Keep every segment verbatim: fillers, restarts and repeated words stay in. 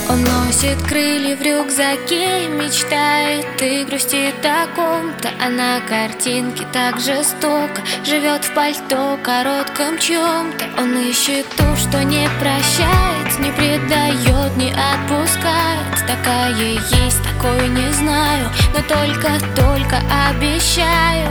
Он носит крылья в рюкзаке, мечтает и грустит о ком-то. А на картинке так жестоко живет в пальто коротком чем-то. Он ищет ту, что не прощает, не предает, не отпускает. Такая есть, такой не знаю, но только-только обещаю.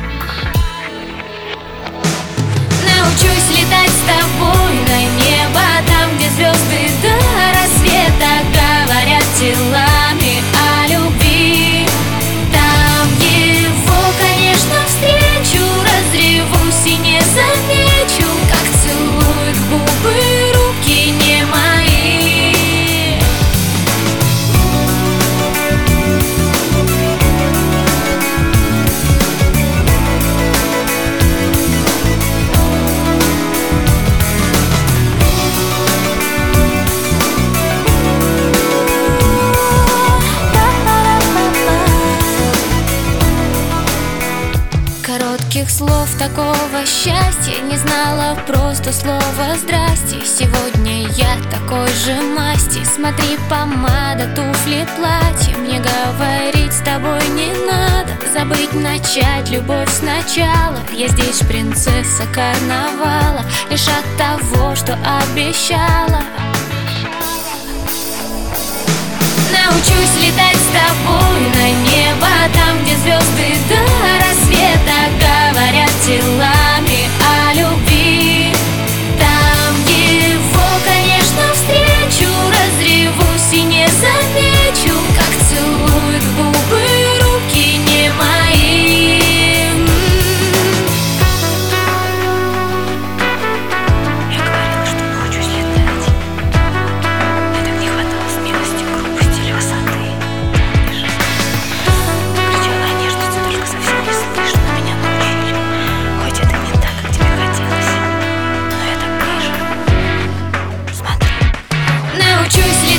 Научусь летать с тобой на небо, там, где звезды до рассвета говорят телами о любви. Там его, конечно, встречу, разревусь и не замечу, как целует губы руки не мои. Коротких слов такого счастья не знала, просто слово «здрасте». Сегодня я такой же масти. Смотри, помада, туфли, платье. Мне говорить с тобой не надо, забыть, начать любовь сначала. Я здесь принцесса карнавала, лишь от того, что обещала. Научусь летать с тобой на небо, там, где звезды до рассвета говорят телами о любви. Там его, конечно, встречу, разревусь и не замечу, как целует в губы руки не мои. Я говорила, что научусь летать. Мне так не хватало смелости, грубости или высоты. Помнишь? Кричала о нежности, только совсем не слышно, но меня научили. Хоть это не так, как тебе хотелось, но я так ближе. Смотри. Научусь